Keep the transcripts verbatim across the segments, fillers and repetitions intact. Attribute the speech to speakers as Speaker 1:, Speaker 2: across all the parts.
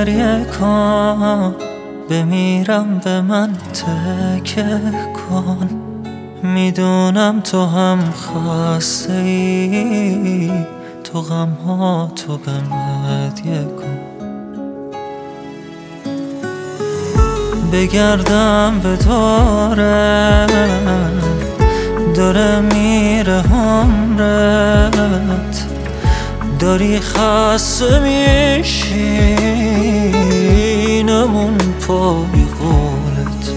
Speaker 1: گریه کن، بمیرم به من تکه کن. میدونم تو هم خسته ای، تو غم ها تو به هدیه کن. بگردم به دوره داره میره عمرت، داری خسته میشی نمون پای قولت.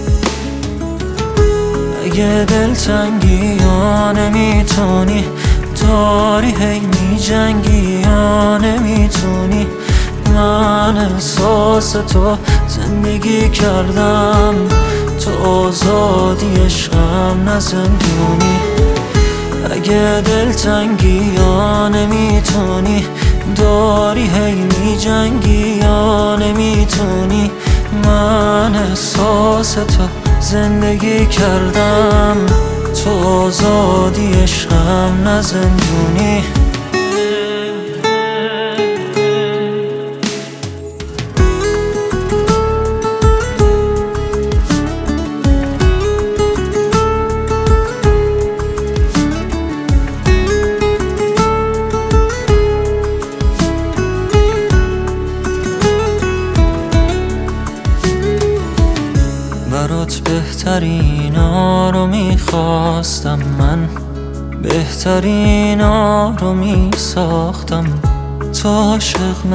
Speaker 1: اگه دلتنگی یا نمیتونی، داری هی میجنگی یا نمیتونی، من احساس تو زندگی کردم، تو آزادی عشقم نه زندونی. اگه دلتنگی یا نمیتونی، داری هی میجنگی یا نمیتونی، من احساس تو زندگی کردم، تو آزادی عشقم نه زندونی. برات بهترینا رو میخواستم، من بهترینا رو میساختم، تو عاشق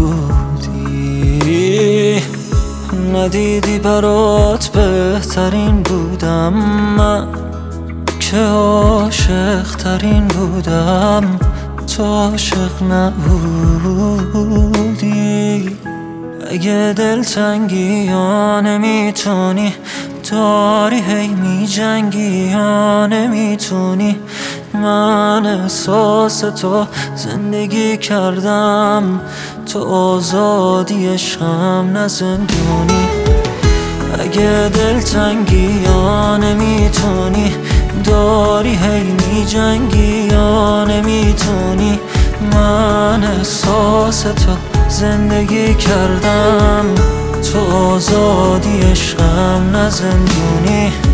Speaker 1: نبودی، ندیدی برات بهترین بودم، من که عاشق ترین بودم، تو عاشق نبودی. اگه دلتنگی یا نمیتونی، داری هی میجنگی یا نمیتونی، من احساس تو زندگی کردم، تو آزادی عشقم نه زندونی. اگه دلتنگی یا نمیتونی، داری هی میجنگی یا نمیتونی، من احساس تو زندگی کردم، تو آزادی عشقم نه زندونی.